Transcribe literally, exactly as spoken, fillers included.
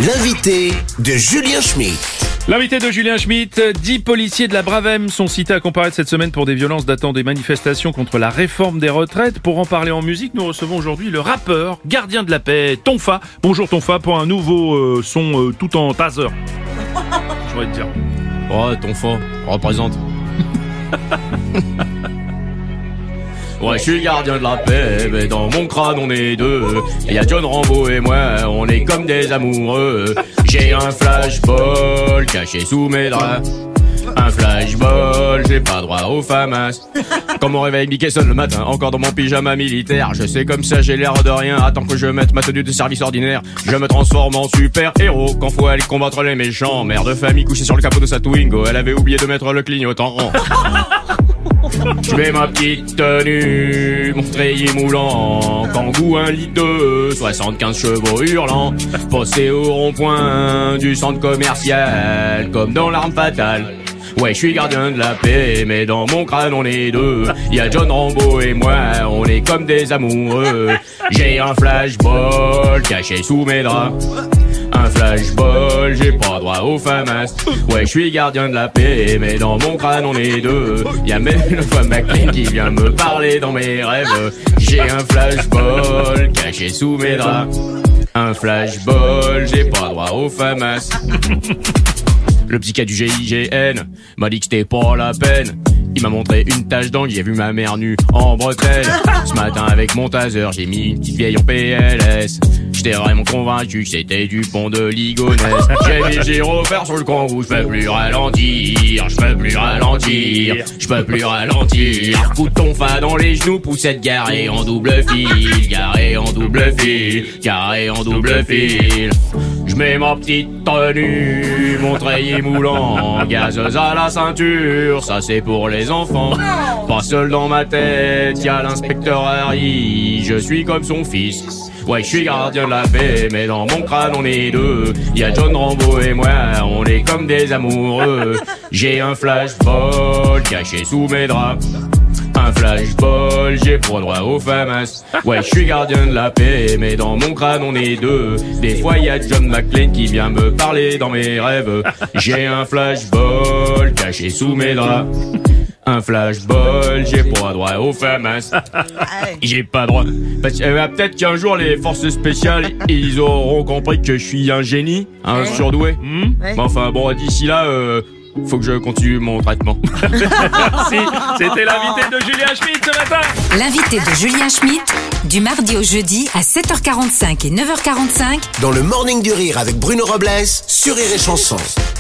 L'invité de Julien Schmitt. L'invité de Julien Schmitt, dix policiers de la Bravem sont cités à comparaître cette semaine pour des violences datant des manifestations contre la réforme des retraites. Pour en parler en musique, nous recevons aujourd'hui le rappeur, gardien de la paix, Tonfa. Bonjour Tonfa, pour un nouveau euh, son euh, tout en taser. Je voudrais te dire. Ouais, Tonfa, représente. Ouais, je suis gardien de la paix, mais dans mon crâne on est deux. Et y'a John Rambo et moi, on est comme des amoureux. J'ai un flashball caché sous mes draps. Un flashball, j'ai pas droit aux famas. Quand mon réveil Mickey sonne le matin, encore dans mon pyjama militaire. Je sais comme ça j'ai l'air de rien, attends que je mette ma tenue de service ordinaire. Je me transforme en super héros quand faut aller combattre les méchants. Mère de famille couchée sur le capot de sa Twingo, elle avait oublié de mettre le clignotant. Je mets ma petite tenue, mon treillis moulant, Kangoo un litre de soixante-quinze chevaux hurlants, posté au rond-point du centre commercial, comme dans l'arme fatale. Ouais, je suis gardien de la paix, mais dans mon crâne on est deux. Y'a John Rambo et moi, on est comme des amoureux. J'ai un flashball caché sous mes draps. Un flashball, j'ai pas droit aux famas. Ouais, je suis gardien de la paix, mais dans mon crâne on est deux. Y'a même une femme McLean qui vient me parler dans mes rêves. J'ai un flashball caché sous mes draps. Un flashball, j'ai pas droit aux famas. Le psychiatre du G I G N m'a dit que c'était pas la peine. Il m'a montré une tache d'angle, j'ai vu ma mère nue en bretelles. Ce matin avec mon taser, j'ai mis une petite vieille en P L S. J'étais vraiment convaincu que c'était du pont de Ligonnès. J'ai mis gyrophare sur le Kangoo, j'peux plus ralentir, j'peux plus ralentir, j'peux plus ralentir. Coup de tonfa dans les genoux, poussette garée en double fil, garée en double fil, garée en double fil. J'mets ma petite tenue, mon treillis moulant, gazeuse à la ceinture, ça c'est pour les enfants. Pas seul dans ma tête, y'a l'inspecteur Harry, je suis comme son fils. Ouais, je suis gardien de la paix, mais dans mon crâne on est deux. Y'a John Rambo et moi, on est comme des amoureux. J'ai un flashball caché sous mes draps. Un flashball, j'ai pas droit aux famas. Ouais, je suis gardien de la paix, mais dans mon crâne on est deux. Des fois y'a John McLean qui vient me parler dans mes rêves. J'ai un flashball caché sous mes draps. Un flashball, j'ai pas droit aux famas. J'ai pas droit. Parce que euh, peut-être qu'un jour les forces spéciales, ils auront compris que je suis un génie, un ouais. surdoué. Mmh. Ouais. Mais enfin bon, d'ici là, euh, faut que je continue mon traitement. Merci. C'était l'invité de Julien Schmitt ce matin. L'invité de Julien Schmitt, du mardi au jeudi à sept heures quarante-cinq et neuf heures quarante-cinq. Dans le Morning du Rire avec Bruno Robles sur Rire et Chanson.